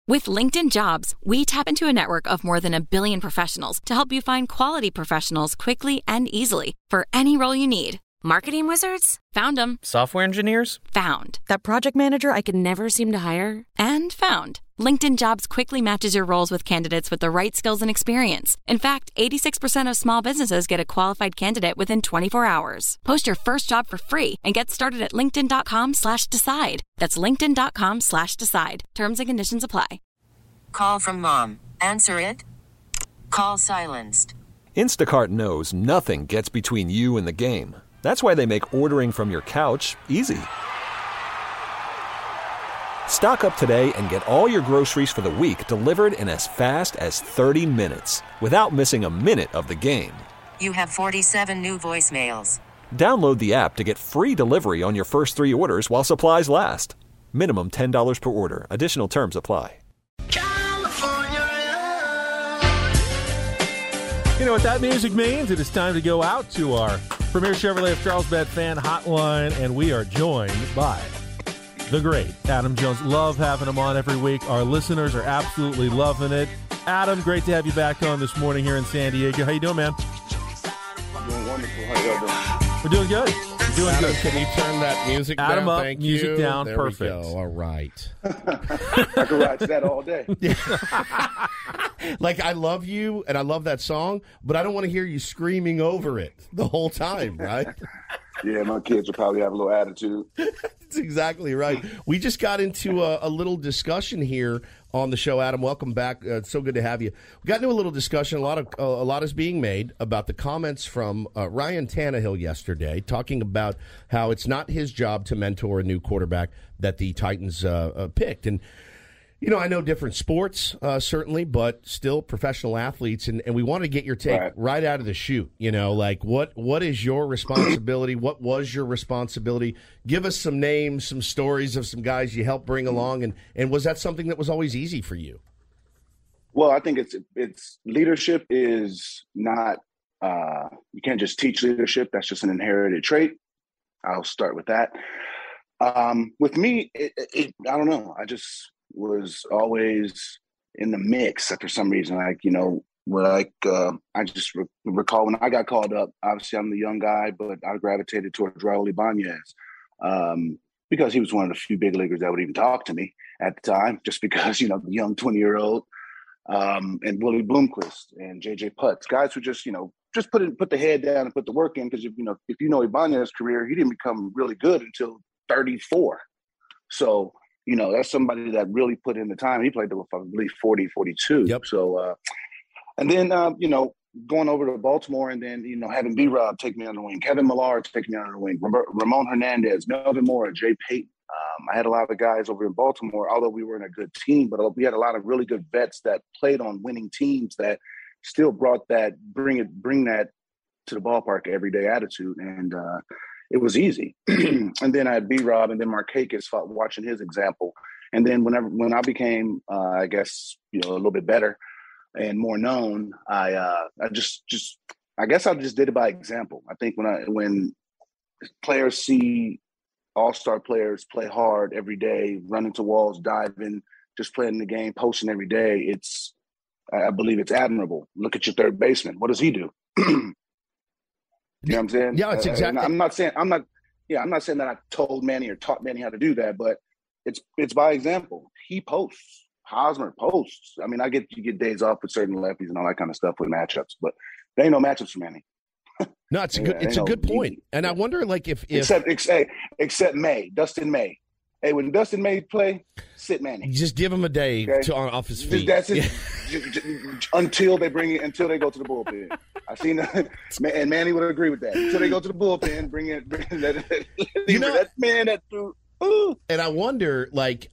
With LinkedIn Jobs, we tap into a network of more than 1 billion professionals to help you find quality professionals quickly and easily for any role you need. Marketing wizards? Found them. Software engineers? Found. That project manager I could never seem to hire? And found. LinkedIn Jobs quickly matches your roles with candidates with the right skills and experience. In fact, 86% of small businesses get a qualified candidate within 24 hours. Post your first job for free and get started at linkedin.com/decide. That's linkedin.com/decide. Terms and conditions apply. Call from mom. Answer it. Call silenced. Instacart knows nothing gets between you and the game. That's why they make ordering from your couch easy. Stock up today and get all your groceries for the week delivered in as fast as 30 minutes without missing a minute of the game. You have 47 new voicemails. Download the app to get free delivery on your first 3 orders while supplies last. Minimum $10 per order. Additional terms apply. You know what that music means? It is time to go out to our Premier Chevrolet of Carlsbad fan hotline, and we are joined by the great Adam Jones. Love having him on every week. Our listeners are absolutely loving it. Adam, great to have you back on this morning here in San Diego. How you doing, man? I'm doing wonderful. How y'all doing? We're doing good. We're doing Adam, good. can you turn that music Adam down? up, Thank music you. down. There Perfect. We go. All right. I could watch that all day. Like, I love you, and I love that song, but I don't want to hear you screaming over it the whole time, right? Yeah, my kids will probably have a little attitude. That's exactly right. We just got into a little discussion here on the show. Adam, welcome back. It's so good to have you. We got into a little discussion. A lot is being made about the comments from Ryan Tannehill yesterday, talking about how it's not his job to mentor a new quarterback that the Titans picked. And you know, I know different sports, certainly, but still professional athletes, and we want to get your take right out of the chute. You know, like what is your responsibility? What was your responsibility? Give us some names, some stories of some guys you helped bring along, and was that something that was always easy for you? Well, I think it's leadership is not you can't just teach leadership. That's just an inherited trait. I'll start with that. With me, I don't know. I just was always in the mix for some reason. Like, you know, I just recall when I got called up, obviously I'm the young guy, but I gravitated towards Raul Ibanez because he was one of the few big leaguers that would even talk to me at the time, just because, you know, the young 20-year-old and Willie Bloomquist and J.J. Putz, guys who just, you know, just put the head down and put the work in, because, if you know Ibanez's career, he didn't become really good until 34. So, you know, that's somebody that really put in the time. He played till, I believe, 40, 42. Yep. So, and then, you know, going over to Baltimore and then, you know, having B-Rob take me under the wing, Kevin Millar take me under the wing, Ramon Hernandez, Melvin Moore, Jay Payton. I had a lot of guys over in Baltimore, although we were in a good team, but we had a lot of really good vets that played on winning teams that still brought that, bring that to the ballpark everyday attitude. And, it was easy. And then I had B-Rob and then Markakis watching his example. And then when I became, I guess, you know, a little bit better and more known, I just did it by example. I think when players see all-star players play hard every day, run into walls, diving, just playing the game, posting every day, I believe it's admirable. Look at your third baseman. What does he do? You know what I'm saying? Yeah, it's exactly. I'm not saying that I told Manny or taught Manny how to do that, but it's by example. He posts. Hosmer posts. I mean, you get days off with certain lefties and all that kind of stuff with matchups, but there ain't no matchups for Manny. No, it's a good point. And I wonder, like, if except May, Dustin May. Hey, when Dustin May play, sit Manny. Just give him a day off his feet. That's it. Until they go to the bullpen. I've seen that, and Manny would agree with that. Until they go to the bullpen, bring that man that threw. Ooh. And I wonder,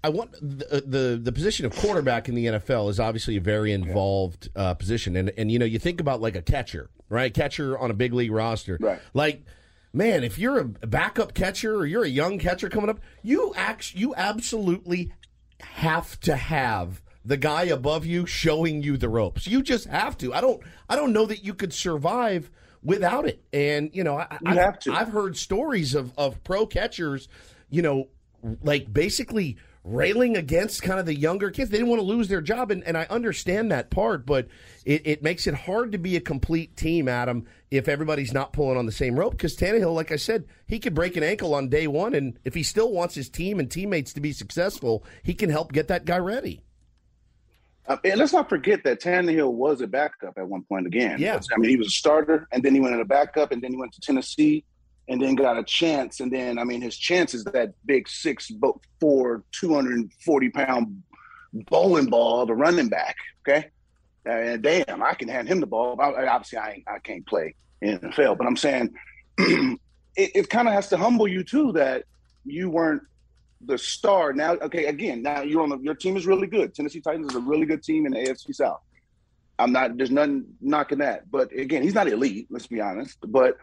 the position of quarterback in the NFL is obviously a very involved position, and you know, you think about like a catcher, right? Catcher on a big league roster, right? Like, man, if you're a backup catcher or you're a young catcher coming up, you absolutely have to have the guy above you showing you the ropes. You just have to. I don't know that you could survive without it. And you know, I've heard stories of pro catchers, you know, like basically railing against kind of the younger kids. They didn't want to lose their job, and I understand that part, but it makes it hard to be a complete team, Adam, if everybody's not pulling on the same rope, because Tannehill, like I said, he could break an ankle on day one, and if he still wants his team and teammates to be successful, he can help get that guy ready. And let's not forget that Tannehill was a backup at one point again. Yeah. I mean, he was a starter, and then he went in a backup, and then he went to Tennessee, and then got a chance. And then, I mean, his chance is that big 6'4", 240-pound bowling ball, the running back, okay? And damn, I can hand him the ball. Obviously, I can't play in the NFL, but I'm saying it kind of has to humble you, too, that you weren't the star. Now, okay, again, now your team is really good. Tennessee Titans is a really good team in the AFC South. There's nothing knocking that. But, again, he's not elite, let's be honest. But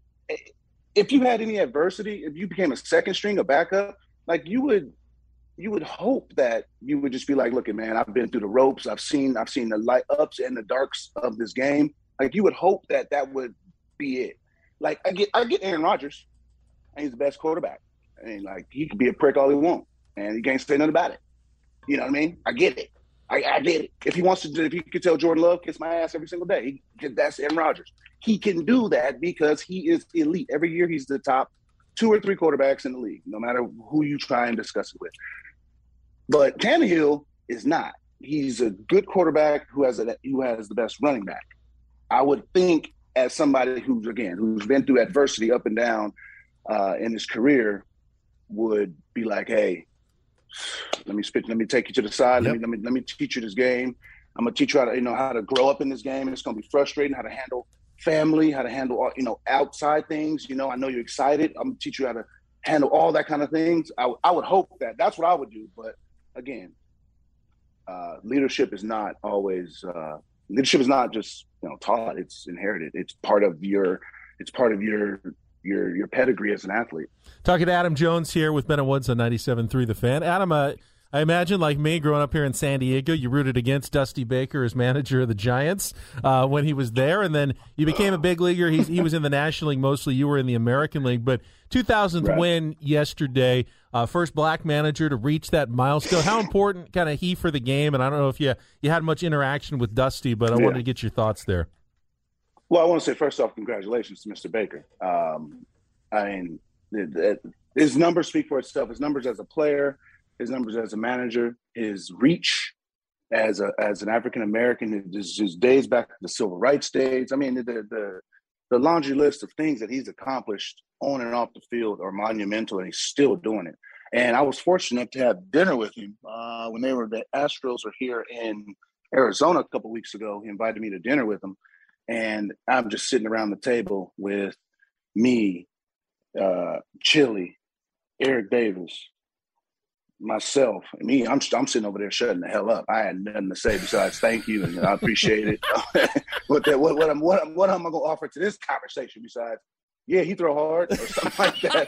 if you had any adversity, if you became a second string, a backup, like you would hope that you would just be like, look, man, I've been through the ropes. I've seen the light ups and the darks of this game. Like you would hope that would be it. Like I get Aaron Rodgers, and he's the best quarterback. I mean, like he could be a prick all he wants, and he can't say nothing about it. You know what I mean? I get it. I get it. If he could tell Jordan Love, kiss my ass every single day, that's Aaron Rodgers. He can do that because he is elite. Every year he's the top 2 or 3 quarterbacks in the league, no matter who you try and discuss it with. But Tannehill is not. He's a good quarterback who has the best running back. I would think as somebody who's been through adversity up and down in his career would be like, hey, let me take you to the side. Yep. Let me teach you this game. I'm gonna teach you how to grow up in this game, and it's gonna be frustrating. How to handle family, how to handle outside things. I know you're excited. I'm gonna teach you how to handle all that kind of things. I would hope that's what I would do. But again, leadership is not always leadership is not just taught. It's inherited. It's part of your pedigree as an athlete. Talking to Adam Jones here with Ben and Woods on 97.3 The Fan. Adam, I imagine, like me, growing up here in San Diego, you rooted against Dusty Baker as manager of the Giants when he was there, and then you became a big leaguer. He was in the National League mostly. You were in the American League. But 2000th win yesterday, first black manager to reach that milestone. How important kind of he for the game? And I don't know if you had much interaction with Dusty, but I wanted to get your thoughts there. Well, I want to say, first off, congratulations to Mr. Baker. I mean, his numbers speak for itself. His numbers as a player, his numbers as a manager, his reach as an African-American, his days back to the civil rights days. I mean, the laundry list of things that he's accomplished on and off the field are monumental, and he's still doing it. And I was fortunate to have dinner with him when the Astros were here in Arizona a couple weeks ago. He invited me to dinner with him. And I'm just sitting around the table with me, Chili, Eric Davis, myself, and me. I'm sitting over there shutting the hell up. I had nothing to say besides thank you, and I appreciate it. What am I going to offer to this conversation besides, yeah, he throw hard or something like that?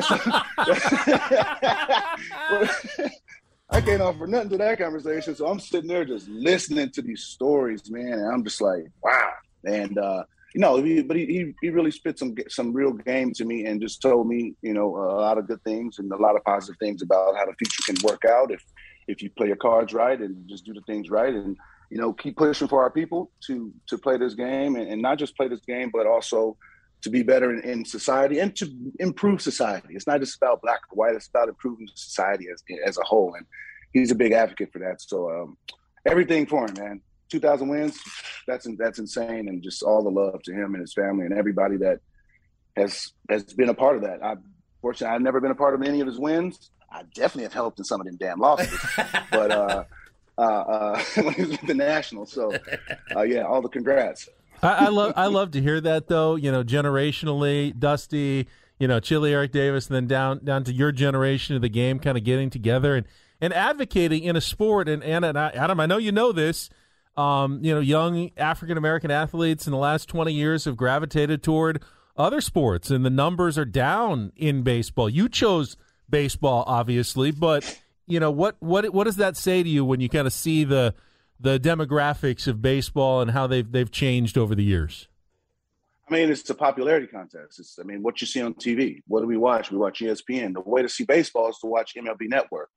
I can't offer nothing to that conversation. So I'm sitting there just listening to these stories, man, and I'm just like, wow. And he really spit some real game to me and just told me, a lot of good things and a lot of positive things about how the future can work out if you play your cards right and just do the things right and keep pushing for our people to play this game and not just play this game, but also to be better in society and to improve society. It's not just about black or white; it's about improving society as a whole. And he's a big advocate for that. So everything for him, man. 2,000 wins, that's insane, and just all the love to him and his family and everybody that has been a part of that. Fortunately, I've never been a part of any of his wins. I definitely have helped in some of them damn losses, but when he was with the Nationals. So, all the congrats. I love to hear that, though. Generationally, Dusty, Chili, Eric Davis, and then down to your generation of the game, kind of getting together and advocating in a sport. And Adam, I know you know this. Young African-American athletes in the last 20 years have gravitated toward other sports, and the numbers are down in baseball. You chose baseball, obviously, but, what does that say to you when you kind of see the demographics of baseball and how they've changed over the years? I mean, it's a popularity contest. What you see on TV. What do we watch? We watch ESPN. The way to see baseball is to watch MLB Network.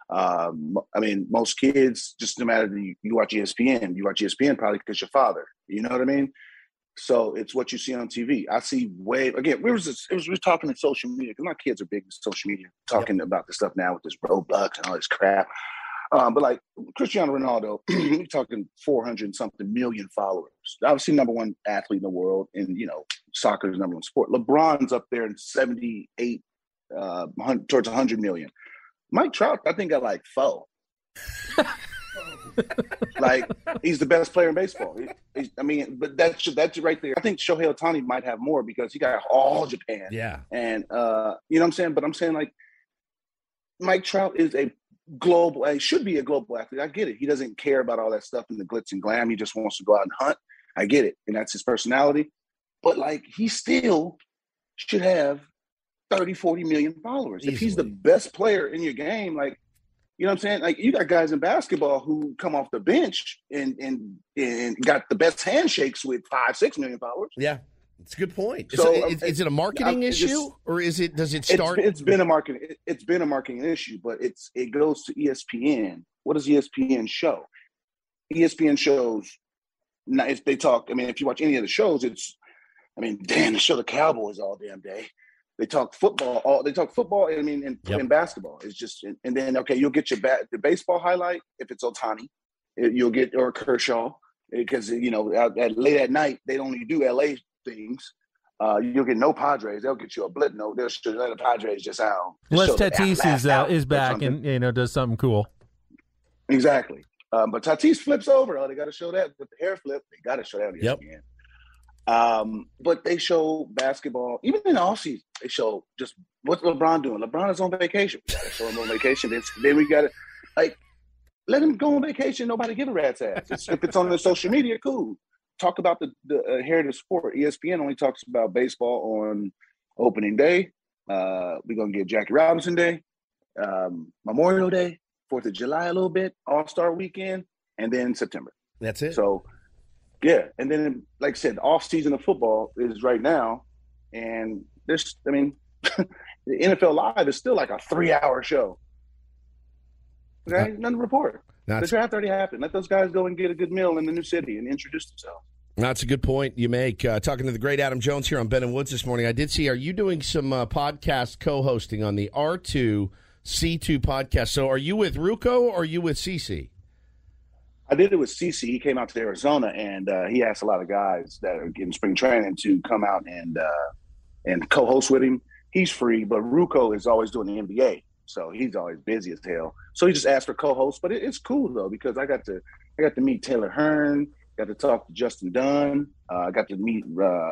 I mean, most kids, just no matter you watch ESPN. You watch ESPN probably because your father. You know what I mean? So it's what you see on TV. I see again. We were talking in social media because my kids are big in social media, talking about this stuff now with this Roblox and all this crap. But like Cristiano Ronaldo, we're talking 400 something million followers. Obviously, number one athlete in the world, and soccer is number one sport. LeBron's up there in 78, towards 100 million. Mike Trout, I think, got like 4. Like, he's the best player in baseball. But that's right there. I think Shohei Ohtani might have more because he got all Japan. Yeah. And, you know what I'm saying? But I'm saying, like, Mike Trout is he should be a global athlete. I get it. He doesn't care about all that stuff and the glitz and glam. He just wants to go out and hunt. I get it. And that's his personality. But, like, he still should have 30, 40 million followers. Easily. If he's the best player in your game, like, you know what I'm saying? Like, you got guys in basketball who come off the bench and got the best handshakes with 5, 6 million followers. Yeah, it's a good point. So, is it a marketing issue, or does it start? It's been a marketing issue, but it goes to ESPN. What does ESPN show? ESPN shows. If they talk, if you watch any of the shows, they show the Cowboys all damn day. They talk football. And basketball. It's just, and then you'll get the baseball highlight if it's Ohtani. You'll get or Kershaw because late at night they only do LA things. You'll get no Padres. They'll get you a blip note. They'll show the Padres just out. Les Tatis is back and does something cool. Exactly. But Tatis flips over. Oh, they got to show that with the hair flip. They got to show that on ESPN. Yep. But they show basketball, even in the offseason, they show just what's LeBron doing. LeBron is on vacation. We got to show him on vacation. Then we got to, let him go on vacation. Nobody give a rat's ass. If it's on the social media, cool. Talk about the heritage sport. ESPN only talks about baseball on opening day. We're going to get Jackie Robinson Day, Memorial Day, 4th of July a little bit, All-Star Weekend, and then September. That's it. So, yeah, and then, like I said, the off season of football is right now, and the NFL Live is still like a 3-hour show. Okay, nothing to report. The draft already happened. Let those guys go and get a good meal in the new city and introduce themselves. That's a good point you make. Talking to the great Adam Jones here on Ben and Woods this morning. I did see, are you doing some podcast co-hosting on the R2C2 podcast? So are you with Ruocco or are you with CC? I did it with CC. He came out to Arizona, and he asked a lot of guys that are getting spring training to come out and co-host with him. He's free, but Ruocco is always doing the NBA, so he's always busy as hell. So he just asked for co-host, but it's cool though because I got to meet Taylor Hearn, got to talk to Justin Dunn, I got to meet. I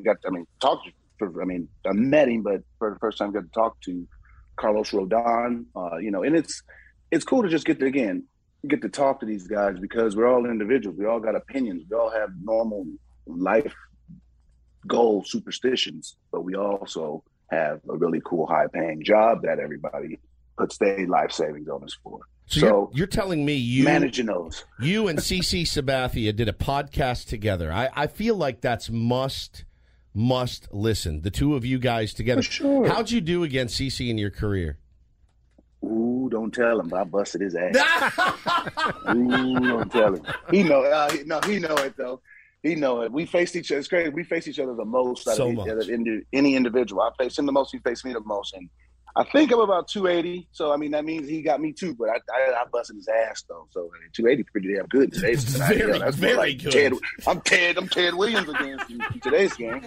met him, but for the first time, got to talk to Carlos Rodon. And it's cool to just get to talk to these guys because we're all individuals. We all got opinions. We all have normal life goal superstitions, but we also have a really cool high-paying job that everybody puts their life savings on us for. So you're telling me you managing those. You and CC Sabathia did a podcast together. I feel like that's must listen. The two of you guys together. For sure. How'd you do against CC in your career? Ooh, don't tell him. I busted his ass. Ooh, don't tell him. He know it though. He know it. We faced each other. It's crazy. We face each other the most out of any individual. I faced him the most. He faced me the most. And I think I'm about 280. So that means he got me too. But I busted his ass though. So 280 is pretty damn good in today's game. That's very like good. I'm Ted Williams against you in today's game.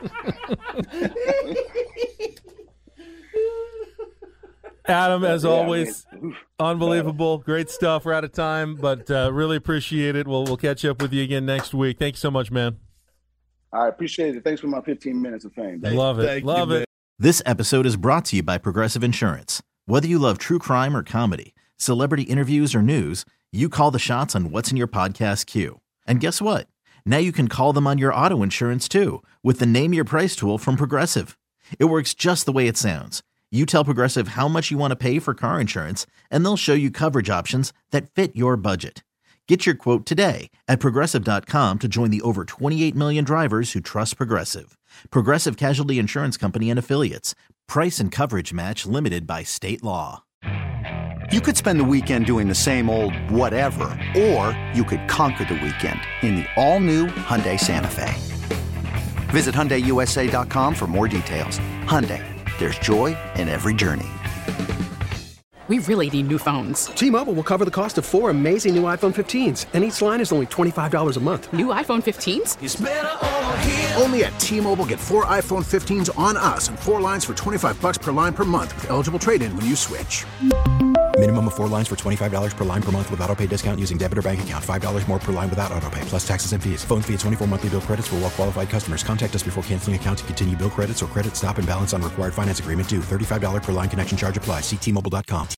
Adam, as always, unbelievable. Great stuff. We're out of time, but really appreciate it. We'll catch up with you again next week. Thank you so much, man. I appreciate it. Thanks for my 15 minutes of fame. Love it. Love it. This episode is brought to you by Progressive Insurance. Whether you love true crime or comedy, celebrity interviews or news, you call the shots on what's in your podcast queue. And guess what? Now you can call them on your auto insurance too with the Name Your Price tool from Progressive. It works just the way it sounds. You tell Progressive how much you want to pay for car insurance, and they'll show you coverage options that fit your budget. Get your quote today at Progressive.com to join the over 28 million drivers who trust Progressive. Progressive Casualty Insurance Company and Affiliates. Price and coverage match limited by state law. You could spend the weekend doing the same old whatever, or you could conquer the weekend in the all-new Hyundai Santa Fe. Visit HyundaiUSA.com for more details. Hyundai, there's joy in every journey. We really need new phones. T-Mobile will cover the cost of 4 amazing new iPhone 15s, and each line is only $25 a month. New iPhone 15s? It's better over here. Only at T-Mobile, get 4 iPhone 15s on us and 4 lines for $25 per line per month with eligible trade-in when you switch. Minimum of 4 lines for $25 per line per month with autopay discount using debit or bank account. $5 more per line without autopay, plus taxes and fees. Phone fee at 24 monthly bill credits for well-qualified customers. Contact us before canceling account to continue bill credits or credit stop and balance on required finance agreement due. $35 per line connection charge applies. See T-Mobile.com.